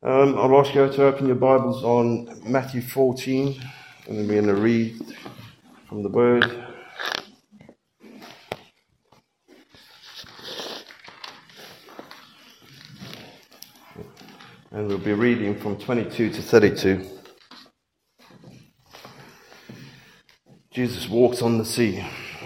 I'll ask you to open your Bibles on Matthew 14, and then we're going to read from the Word. And we'll be reading from 22 to 32. Jesus walked on the sea.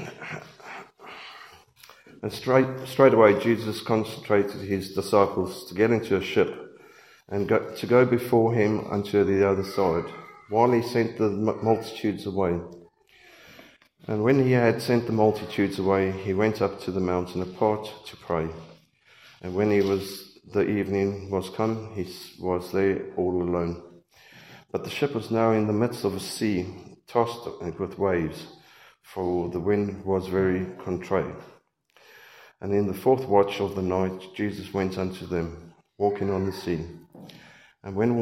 And straight away Jesus concentrated his disciples to get into a ship and to go before him unto the other side, while he sent the multitudes away. And when he had sent the multitudes away, he went up to the mountain apart to pray. And when the evening was come, he was there all alone. But the ship was now in the midst of a sea, tossed with waves, for the wind was very contrary. And in the fourth watch of the night, Jesus went unto them, walking on the sea. And when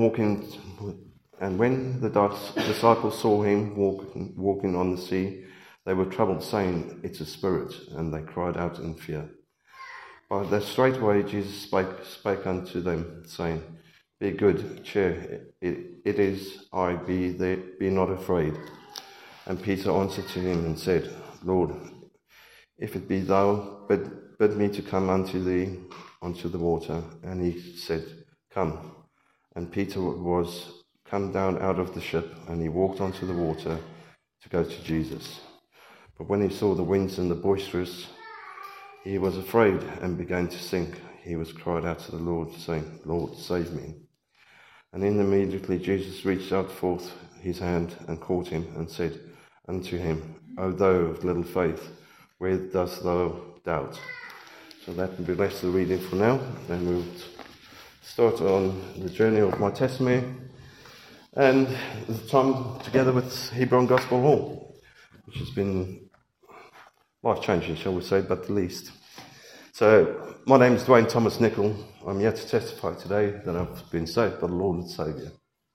the disciples saw him walking on the sea, they were troubled, saying, "It's a spirit," and they cried out in fear. But that straightway Jesus spake unto them, saying, "Be good cheer, it is I, be not afraid." And Peter answered to him and said, "Lord, if it be thou, bid me to come unto thee unto the water." And he said, "Come." And Peter was come down out of the ship, and he walked onto the water to go to Jesus. But when he saw the winds and the boisterous, he was afraid and began to sink. He was cried out to the Lord, saying, "Lord, save me." And immediately Jesus reached out forth his hand and caught him and said unto him, "O thou of little faith, where dost thou doubt?" So that will be less the reading for now. Then we'll start on the journey of my testimony and the time together with Hebron Gospel Hall, which has been life-changing, shall we say, but the least. So, my name is Dwayne Thomas Nicol. I'm here to testify today that I've been saved by the Lord and Saviour.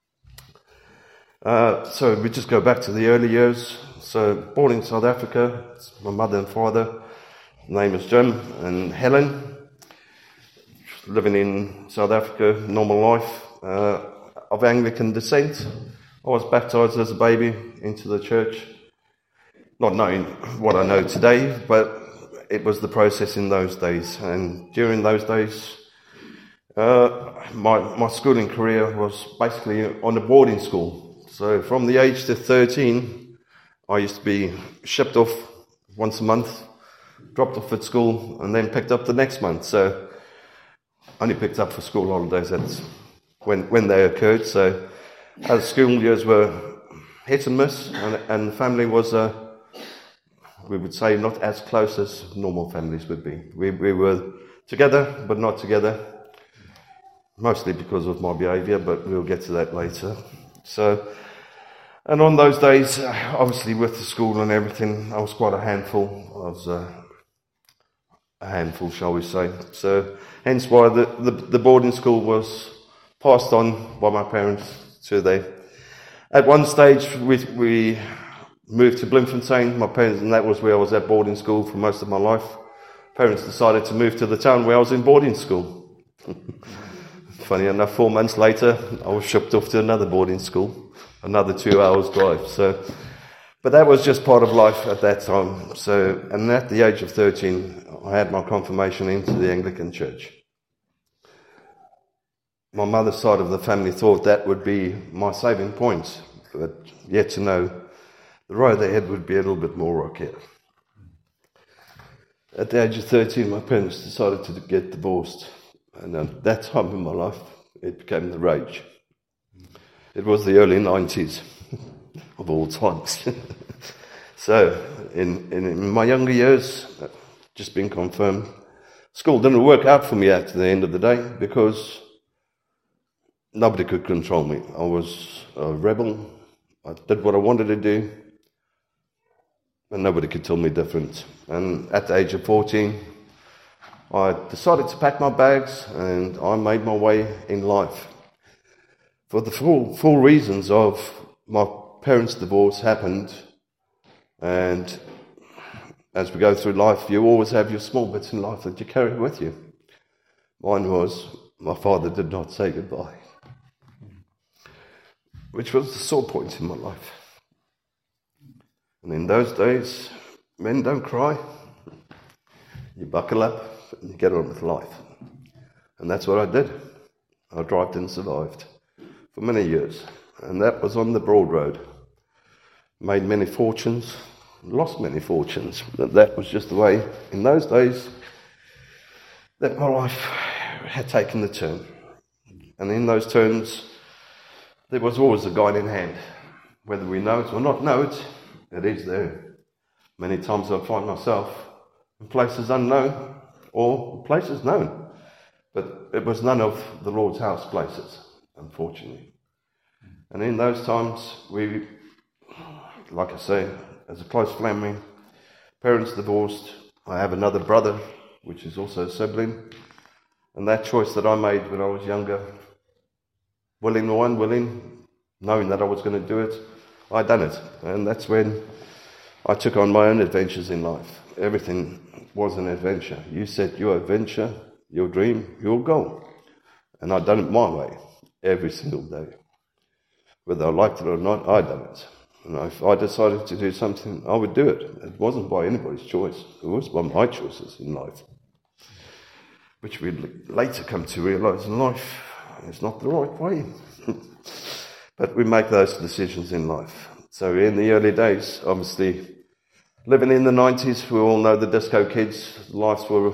So we just go back to the early years. So, born in South Africa, it's my mother and father. Name is Jim and Helen. Living in South Africa, normal life, of Anglican descent. I was baptised as a baby into the church, not knowing what I know today, but it was the process in those days. And during those days, my schooling career was basically on a boarding school. So from the age to 13, I used to be shipped off once a month, dropped off at school, and then picked up the next month. So only picked up for school holidays. That's when they occurred. So as school years were hit and miss, and the family was, we would say, not as close as normal families would be. We were together, but not together, mostly because of my behaviour, but we'll get to that later. So, and on those days, obviously with the school and everything, I was quite a handful. I was a handful, shall we say. So, hence why the boarding school was passed on by my parents to them. At one stage, we moved to Bloemfontein, my parents, and that was where I was at boarding school for most of my life. Parents decided to move to the town where I was in boarding school. Funny enough, 4 months later, I was shipped off to another boarding school, another 2 hours drive. So, but that was just part of life at that time. So, and at the age of 13, I had my confirmation into the Anglican Church. My mother's side of the family thought that would be my saving point, but yet to know the road ahead would be a little bit more rocky. At the age of 13, my parents decided to get divorced, and at that time in my life, it became the rage. It was the early 90s of all times. So, in my younger years, just been confirmed, school didn't work out for me at the end of the day because nobody could control me. I was a rebel. I did what I wanted to do, and nobody could tell me different. And at the age of 14, I decided to pack my bags, and I made my way in life. For the full reasons of my parents' divorce happened, and as we go through life, you always have your small bits in life that you carry with you. Mine was, my father did not say goodbye. which was the sore point in my life. And in those days, men don't cry. You buckle up and you get on with life. And that's what I did. I thrived and survived for many years. And that was on the broad road. Made many fortunes, lost many fortunes. But that was just the way, in those days, that my life had taken the turn. And in those turns, there was always a guiding hand. Whether we know it or not know it, it is there. Many times I find myself in places unknown or places known. But it was none of the Lord's house places, unfortunately. And in those times, we, like I say, as a close family, parents divorced. I have another brother, which is also a sibling. And that choice that I made when I was younger, willing or unwilling, knowing that I was going to do it, I done it. And that's when I took on my own adventures in life. Everything was an adventure. You set your adventure, your dream, your goal. And I done it my way, every single day. Whether I liked it or not, I done it. And if I decided to do something, I would do it. It wasn't by anybody's choice. It was by my choices in life. Which we'd later come to realise in life, it's not the right way. But we make those decisions in life. So in the early days, obviously, living in the 90s, we all know the disco kids' lives were,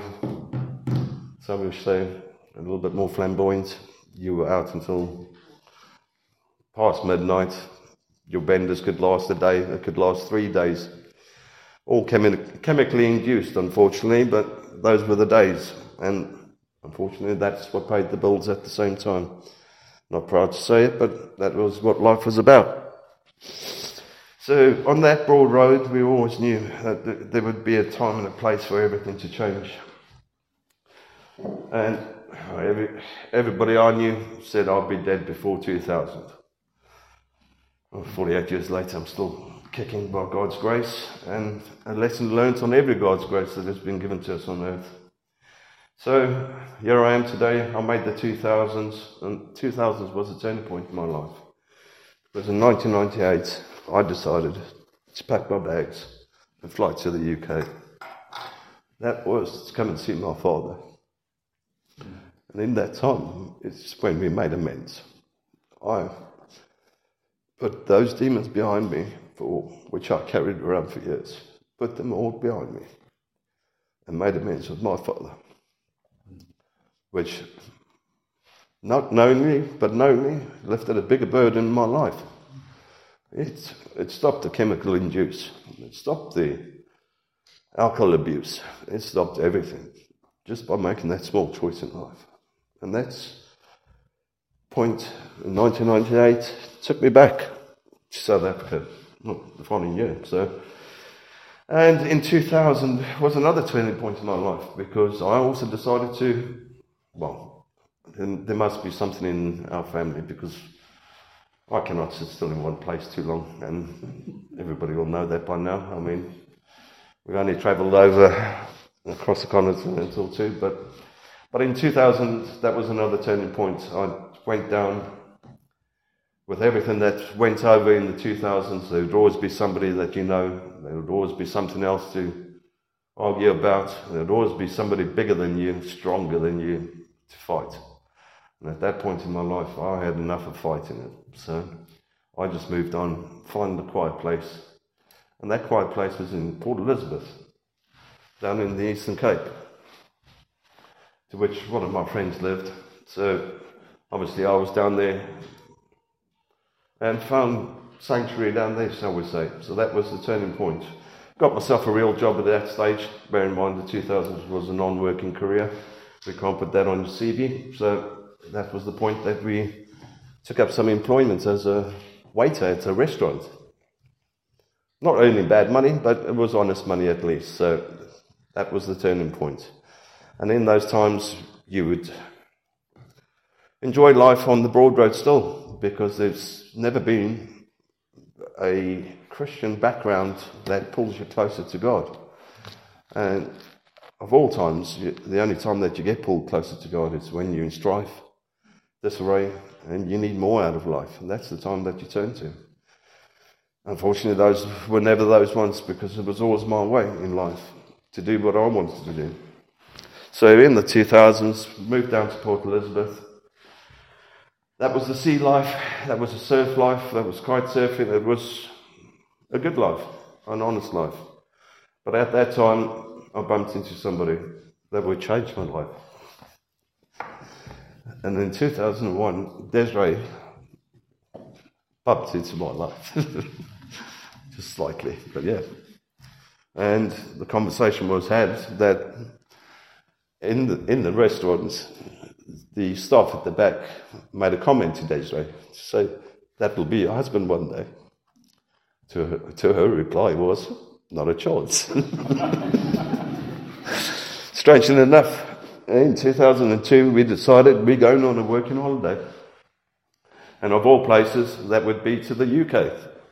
some would say, a little bit more flamboyant. You were out until past midnight. Your benders could last a day, it could last 3 days. All chemically induced, unfortunately, but those were the days. And unfortunately, that's what paid the bills at the same time. Not proud to say it, but that was what life was about. So on that broad road, we always knew that there would be a time and a place for everything to change. And everybody I knew said I'd be dead before 2000. Well, 48 years later, I'm still kicking by God's grace, and a lesson learnt on every God's grace that has been given to us on earth. So here I am today. I made the 2000s, and 2000s was a turning point in my life. It was in 1998 I decided to pack my bags and fly to the UK. That was to come and see my father. And in that time, it's when we made amends. I put those demons behind me, for which I carried around for years, put them all behind me, and made amends with my father, which, not knowingly, but knowingly, lifted a bigger burden in my life. It stopped the chemical induce. It stopped the alcohol abuse. It stopped everything, just by making that small choice in life. And that's point in 1998 took me back to South Africa, the following year. And in 2000 was another turning point in my life, because I also decided to, there must be something in our family, because I cannot sit still in one place too long, and everybody will know that by now. I mean, we only travelled across the continent or two, but in 2000, that was another turning point. I went down with everything that went over in the 2000s. There would always be somebody that you know. There would always be something else to argue about. There would always be somebody bigger than you, stronger than you to fight. And at that point in my life, I had enough of fighting it. So I just moved on, found a quiet place. And that quiet place was in Port Elizabeth, down in the Eastern Cape, to which one of my friends lived. So obviously I was down there and found sanctuary down there, shall we say. So that was the turning point. Got myself a real job at that stage. Bear in mind the 2000s was a non-working career. We can't put that on your CV. So that was the point that we took up some employment as a waiter at a restaurant. Not only bad money, but it was honest money at least. So that was the turning point. And in those times, you would enjoy life on the broad road still, because there's never been a Christian background that pulls you closer to God. And of all times, the only time that you get pulled closer to God is when you're in strife, disarray, and you need more out of life. And that's the time that you turn to. Unfortunately, those were never those ones, because it was always my way in life to do what I wanted to do. So in the 2000s, moved down to Port Elizabeth. That was the sea life, that was a surf life, that was kite surfing. It was a good life, an honest life. But at that time, I bumped into somebody that would change my life. And in 2001, Desiree bumped into my life. Just slightly, but yeah. And the conversation was had that in the restaurant, the staff at the back made a comment to Desiree to say, "That will be your husband one day." To her reply was, "Not a chance." Strangely enough, in 2002 we decided we're going on a working holiday. And of all places, that would be to the UK.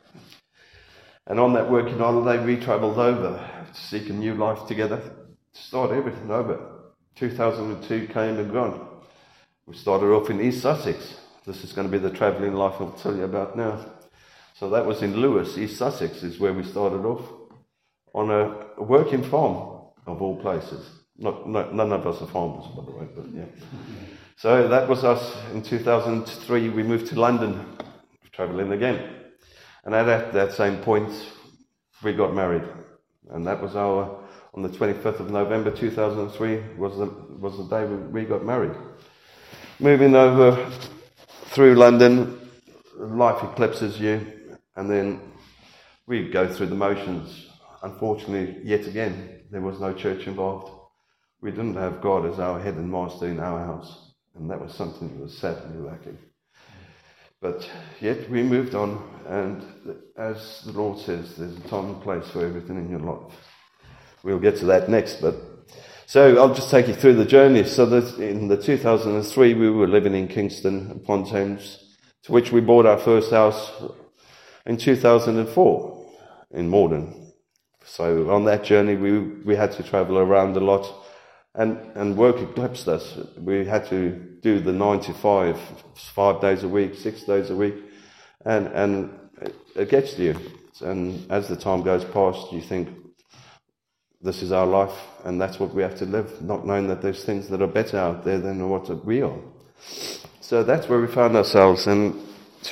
And on that working holiday we travelled over to seek a new life together, to start everything over. 2002 came and gone. We started off in East Sussex. This is going to be the travelling life I'll tell you about now. So that was in Lewes, East Sussex, is where we started off, on a working farm, of all places. None of us are farmers, by the way, but yeah. So that was us. In 2003, we moved to London, travelling again. And at that same point, we got married. And that was on the 25th of November 2003 was the day we got married. Moving over through London, life eclipses you, and then we go through the motions. Unfortunately, yet again, there was no church involved. We didn't have God as our head and master in our house, and that was something that was sadly lacking. But yet we moved on, and as the Lord says, there's a time and place for everything in your life. We'll get to that next, but so I'll just take you through the journey. So that in the 2003, we were living in Kingston upon Thames, to which we bought our first house in 2004 in Morden. So on that journey, we had to travel around a lot, and work eclipsed us. We had to do the 9 to 5, 5 days a week, 6 days a week, and it gets to you. And as the time goes past, you think, this is our life, and that's what we have to live, not knowing that there's things that are better out there than what we are. So that's where we found ourselves. In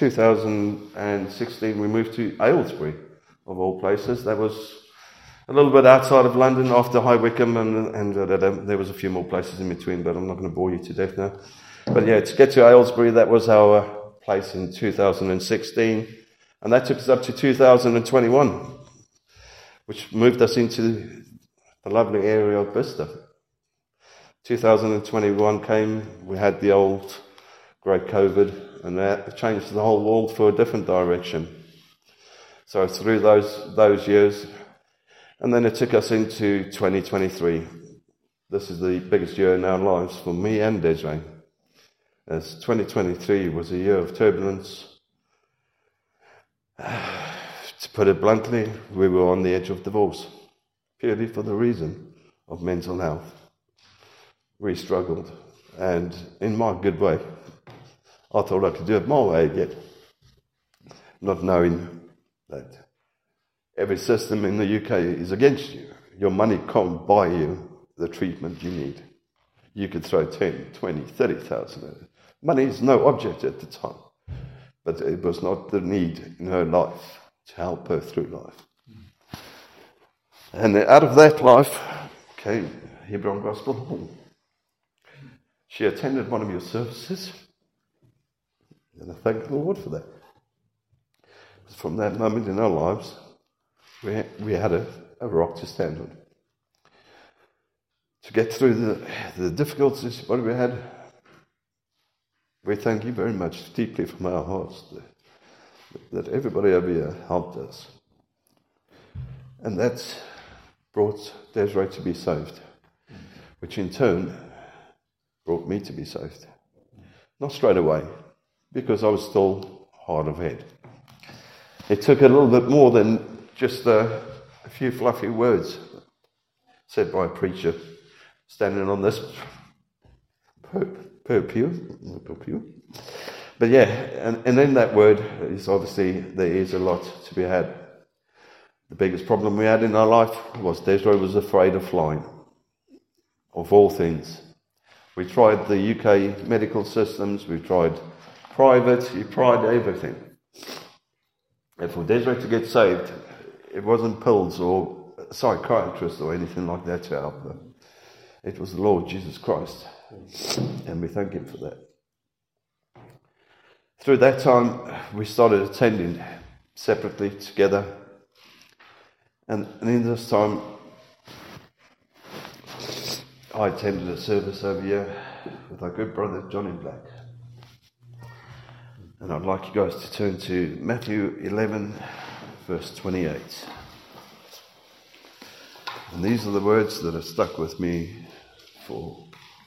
2016, we moved to Aylesbury, of all places. That was a little bit outside of London after High Wycombe, and there was a few more places in between, but I'm not going to bore you to death now. But yeah, to get to Aylesbury, that was our place in 2016, and that took us up to 2021, which moved us into the lovely area of Bicester. 2021 came, we had the old great COVID, and that changed the whole world for a different direction. So through those years, and then it took us into 2023. This is the biggest year in our lives for me and Desiree, as 2023 was a year of turbulence. To put it bluntly, we were on the edge of divorce, purely for the reason of mental health. We struggled, and in my good way, I thought I could do it my way again, not knowing that every system in the UK is against you. Your money can't buy you the treatment you need. You could throw 10, 20, 30,000 at it. Money is no object at the time, but it was not the need in her life to help her through life. And out of that life came Hebron Gospel Hall. She attended one of your services, and I thank the Lord for that. From that moment in our lives, we had a rock to stand on. To get through the difficulties what we had, we thank you very much, deeply from our hearts, that everybody over here helped us. And that's brought Desiree to be saved, which in turn brought me to be saved. Not straight away, because I was still hard of head. It took a little bit more than just a few fluffy words said by a preacher standing on this pulpit But yeah, and in that word is obviously there is a lot to be had. The biggest problem we had in our life was Desiree was afraid of flying, of all things. We tried the UK medical systems, we tried private, we tried everything. And for Desiree to get saved, it wasn't pills or a psychiatrist or anything like that to help her. It was the Lord Jesus Christ. And we thank Him for that. Through that time, we started attending separately together. And in this time, I attended a service over here with our good brother Johnny Black. And I'd like you guys to turn to Matthew 11, verse 28. And these are the words that have stuck with me for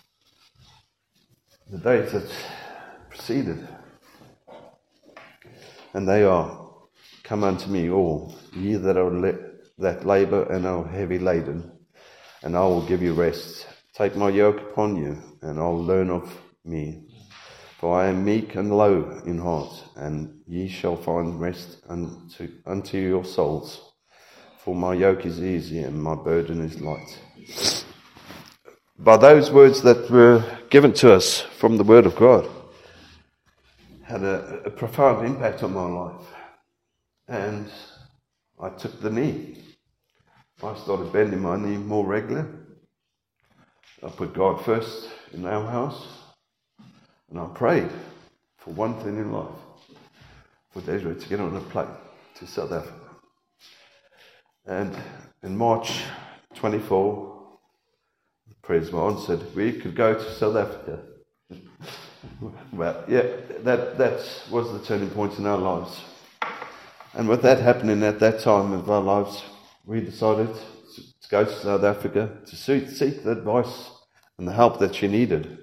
the days that preceded. And they are, "Come unto me all, ye that are that labour and are heavy laden, and I will give you rest. Take my yoke upon you, and I'll learn of me. For I am meek and low in heart, and ye shall find rest unto your souls. For my yoke is easy, and my burden is light." By those words that were given to us from the Word of God, had a profound impact on my life. And I took the knee. I started bending my knee more regular. I put God first in our house. And I prayed for one thing in life. For Desiree to get on a plane to South Africa. And in March 24, the prayers were answered. We could go to South Africa. Well, yeah, that was the turning point in our lives. And with that happening at that time of our lives, we decided to go to South Africa to seek the advice and the help that she needed.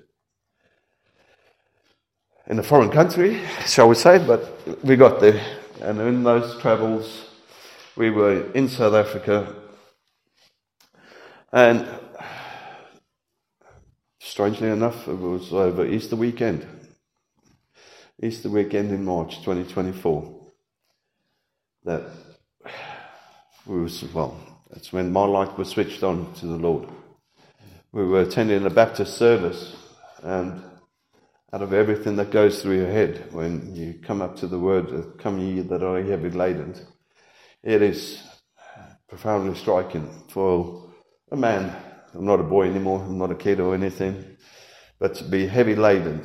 In a foreign country, shall we say, but we got there. And in those travels, we were in South Africa. And strangely enough, it was over Easter weekend in March 2024. That's when my light was switched on to the Lord. We were attending a Baptist service, and out of everything that goes through your head when you come up to the word, "Come ye that are heavy laden," it is profoundly striking for a man. I'm not a boy anymore, I'm not a kid or anything, but to be heavy laden,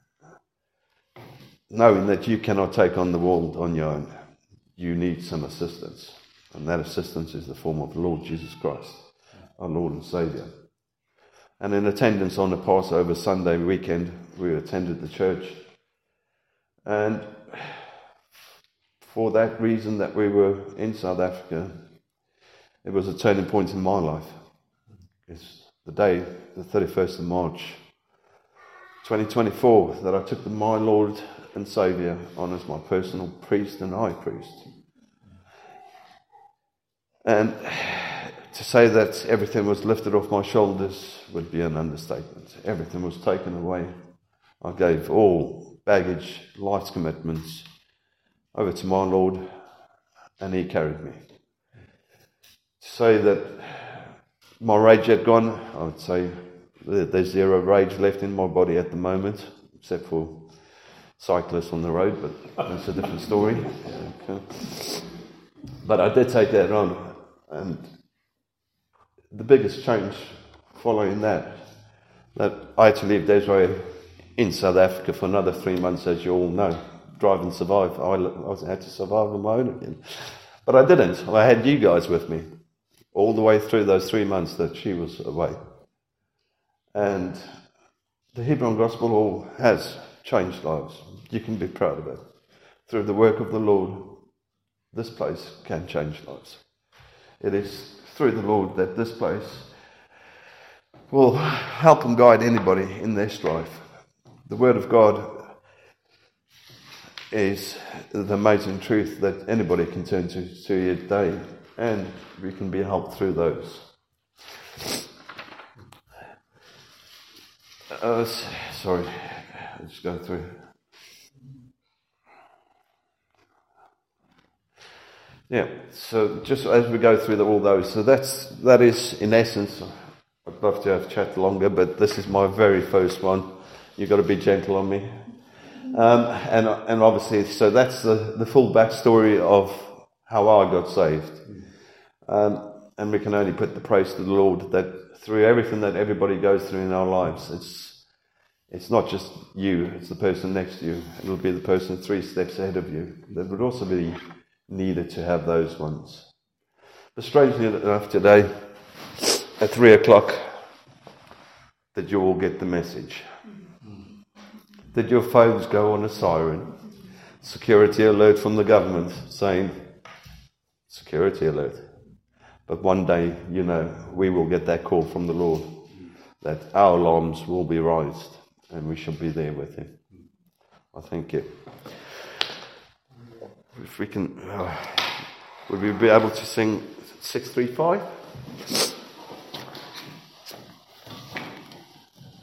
knowing that you cannot take on the world on your own. You need some assistance. And that assistance is the form of the Lord Jesus Christ, our Lord and Saviour. And in attendance on the Passover Sunday weekend, we attended the church. And for that reason that we were in South Africa, it was a turning point in my life. It's the day, the 31st of March, 2024, that I took my Lord and Saviour on as my personal priest and high priest. And to say that everything was lifted off my shoulders would be an understatement. Everything was taken away. I gave all baggage, life's commitments over to my Lord, and He carried me. To say that my rage had gone, I would say there's zero rage left in my body at the moment, except for cyclists on the road, but that's a different story. Okay. But I did take that on, and the biggest change following that I had to leave Desiree in South Africa for another 3 months, as you all know. Drive and survive. I had to survive on my own again. But I didn't. I had you guys with me all the way through those 3 months that she was away. And the Hebron Gospel Hall has changed lives. You can be proud of it. Through the work of the Lord, this place can change lives. It is through the Lord that this place will help and guide anybody in their strife. The Word of God is the amazing truth that anybody can turn to today, and we can be helped through those. Sorry, let's go through. Yeah, so just as we go through all those, so that is in essence, I'd love to have chat longer, but this is my very first one. You've got to be gentle on me. And obviously, so that's the full backstory of how I got saved. And we can only put the praise to the Lord that through everything that everybody goes through in our lives, it's not just you, it's the person next to you. It'll be the person 3 steps ahead of you. That would also be needed to have those ones. But strangely enough today, at 3 o'clock, that you all get the message. That your phones go on a siren. Security alert from the government saying, security alert. But one day, we will get that call from the Lord that our alarms will be raised and we shall be there with Him. I thank you. If we can, would we be able to sing 635?